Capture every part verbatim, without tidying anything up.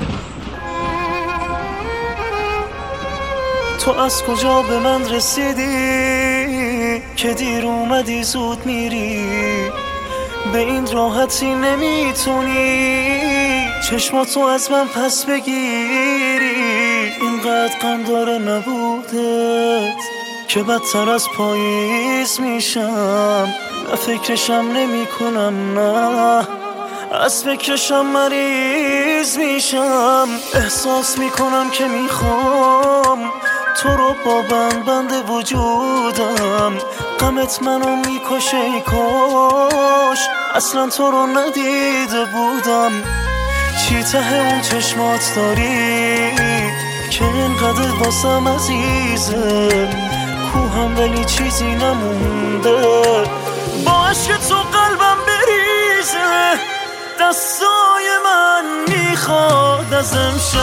تو از کجا به من رسیدی که دیر اومدی زود میری؟ به این راحتی نمیتونی چشماتو از من پس بگیری. اینقدر غم داره نبودت که بدتر از پاییز میشم. نه فکرشم نمی کنم، نه از فکرشم مریض میشم. احساس میکنم که میخوام تو رو با بند بند وجودم. غمت منو میکشه، ای کاش اصلا تو رو ندیده بودم. چی ته اون چشمات داری که اینقدر واسم عزیزه؟ کوهم ولی چیزی نمونده، با عشق تو قلبم بریزه. دستای من میخواد از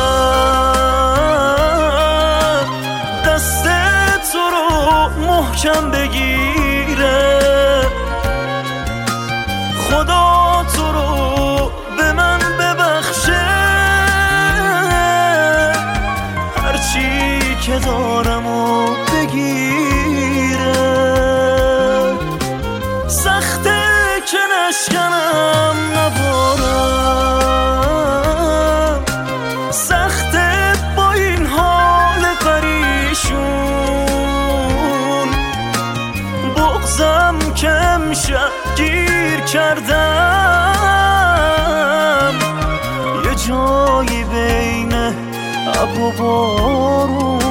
امشب دست تو رو محکم بگیره. خدا تو رو به من ببخشه، هرچی که دارم و بگیره. سخته که نشکنم نبارم، سخته با این حال پریشون. بغضم که امشب گیر کردم یه جایی بین اب و بارون.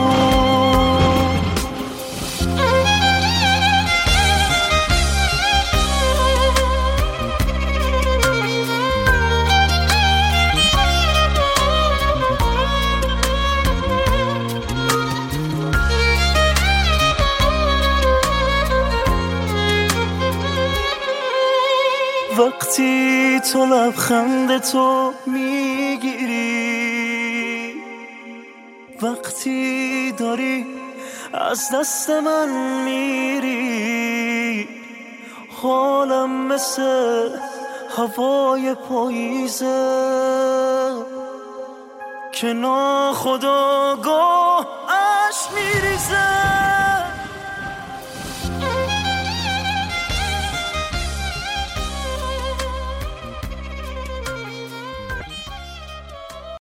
وقتی تو لبخند تو میگیری، وقتی داری از دست من میری، حالم مثل هوای پاییزه که ناخودآگاه